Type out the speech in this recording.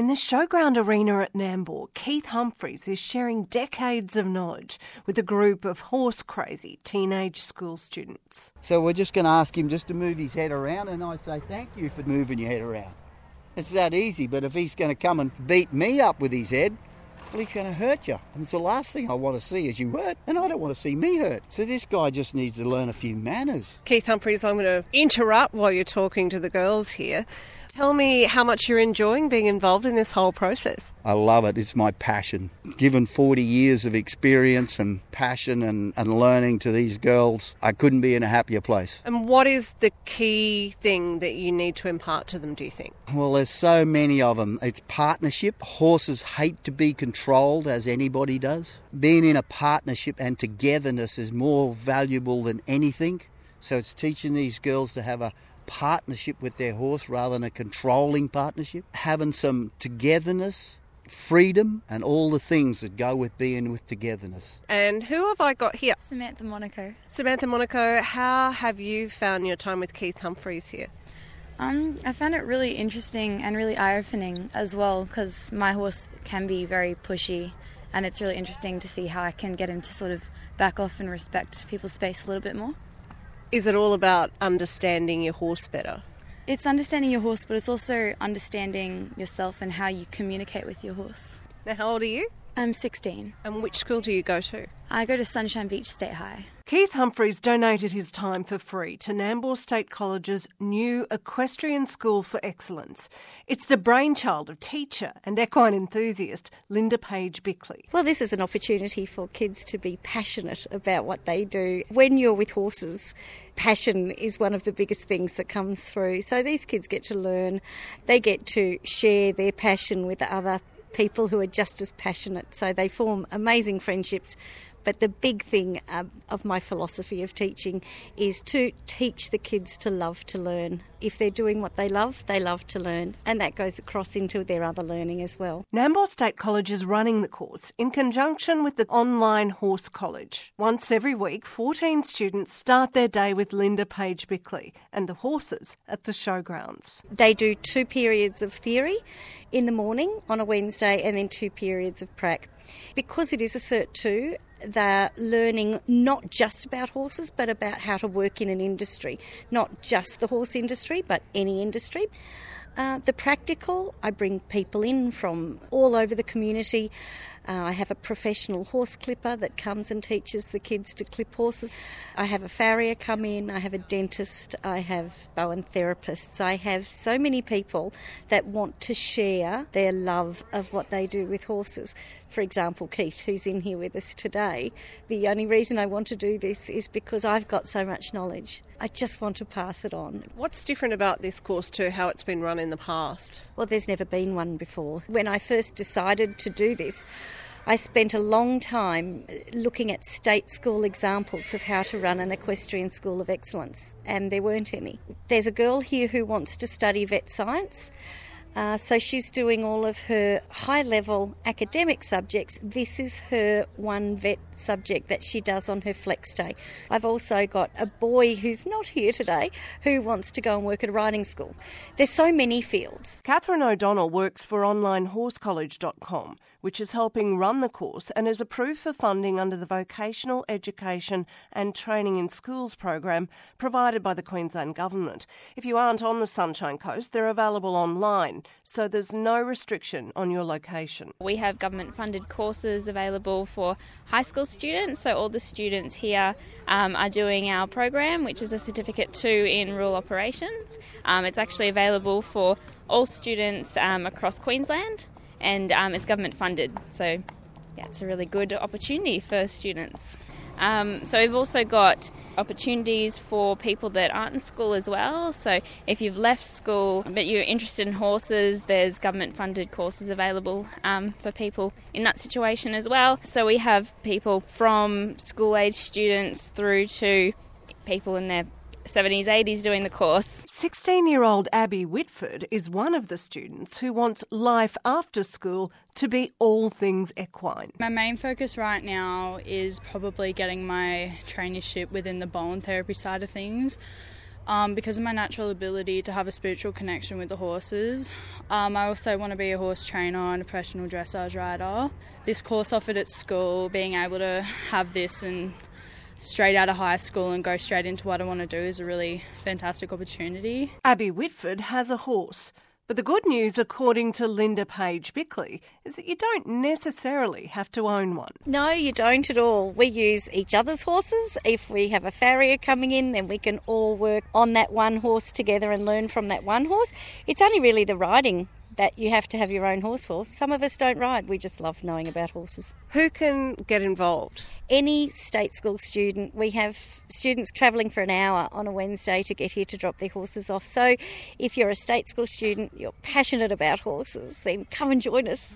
In the Showground Arena at Nambour, Keith Humphreys is sharing decades of knowledge with a group of horse-crazy teenage school students. So we're just going to ask him just to move his head around, and I say thank you for moving your head around. It's that easy, but if he's going to come and beat me up with his head, well, he's going to hurt you. And it's the last thing I want to see is you hurt, and I don't want to see me hurt. So this guy just needs to learn a few manners. Keith Humphreys, I'm going to interrupt while you're talking to the girls here. Tell me how much you're enjoying being involved in this whole process. I love it. It's my passion. Given 40 years of experience and passion and learning to these girls, I couldn't be in a happier place. And what is the key thing that you need to impart to them, do you think? Well, there's so many of them. It's partnership. Horses hate to be controlled, as anybody does. Being in a partnership and togetherness is more valuable than anything. So it's teaching these girls to have a partnership with their horse rather than a controlling partnership. Having some togetherness, freedom, and all the things that go with being with togetherness. And who have I got here? Samantha Monaco. Samantha Monaco, how have you found your time with Keith Humphreys here? I found it really interesting and really eye-opening as well, because my horse can be very pushy, and it's really interesting to see how I can get him to sort of back off and respect people's space a little bit more. Is it all about understanding your horse better? It's understanding your horse, but it's also understanding yourself and how you communicate with your horse. Now, how old are you? I'm 16. And which school do you go to? I go to Sunshine Beach State High. Keith Humphreys donated his time for free to Nambour State College's new Equestrian School for Excellence. It's the brainchild of teacher and equine enthusiast Linda Page Bickley. Well, this is an opportunity for kids to be passionate about what they do. When you're with horses, passion is one of the biggest things that comes through. So these kids get to learn, they get to share their passion with other people who are just as passionate, so they form amazing friendships. But the big thing of my philosophy of teaching is to teach the kids to love to learn. If they're doing what they love to learn, and that goes across into their other learning as well. Nambour State College is running the course in conjunction with the online Horse College. Once every week, 14 students start their day with Linda Page Bickley and the horses at the showgrounds. They do 2 periods of theory in the morning on a Wednesday and then 2 periods of prac. Because it is a Cert 2, they're learning not just about horses but about how to work in an industry, not just the horse industry but any industry. The practical, I bring people in from all over the community. I have a professional horse clipper that comes and teaches the kids to clip horses. I have a farrier come in, I have a dentist, I have Bowen therapists. I have so many people that want to share their love of what they do with horses. For example, Keith, who's in here with us today, the only reason I want to do this is because I've got so much knowledge. I just want to pass it on. What's different about this course to how it's been run in the past? Well, there's never been one before. When I first decided to do this, I spent a long time looking at state school examples of how to run an equestrian school of excellence, and there weren't any. There's a girl here who wants to study vet science. So she's doing all of her high-level academic subjects. This is her one vet subject that she does on her flex day. I've also got a boy who's not here today who wants to go and work at a riding school. There's so many fields. Catherine O'Donnell works for onlinehorsecollege.com, which is helping run the course and is approved for funding under the Vocational Education and Training in Schools program provided by the Queensland Government. If you aren't on the Sunshine Coast, they're available online, so there's no restriction on your location. We have government-funded courses available for high school students, so all the students here are doing our program, which is a Certificate 2 in Rural Operations. It's actually available for all students across Queensland, and it's government funded, so yeah, it's a really good opportunity for students. So we've also got opportunities for people that aren't in school as well. So if you've left school but you're interested in horses, there's government funded courses available for people in that situation as well. So we have people from school age students through to people in their 70s, 80s doing the course. 16-year-old Abby Whitford is one of the students who wants life after school to be all things equine. My main focus right now is probably getting my traineeship within the Bowen therapy side of things. because of my natural ability to have a spiritual connection with the horses. I also want to be a horse trainer and a professional dressage rider. This course offered at school, being able to have this and straight out of high school and go straight into what I want to do is a really fantastic opportunity. Abby Whitford has a horse. But the good news, according to Linda Page Bickley, is that you don't necessarily have to own one. No, you don't at all. We use each other's horses. If we have a farrier coming in, then we can all work on that one horse together and learn from that one horse. It's only really the riding that you have to have your own horse for. Some of us don't ride. We just love knowing about horses. Who can get involved? Any state school student. We have students travelling for an hour on a Wednesday to get here to drop their horses off. So if you're a state school student, you're passionate about horses, then come and join us.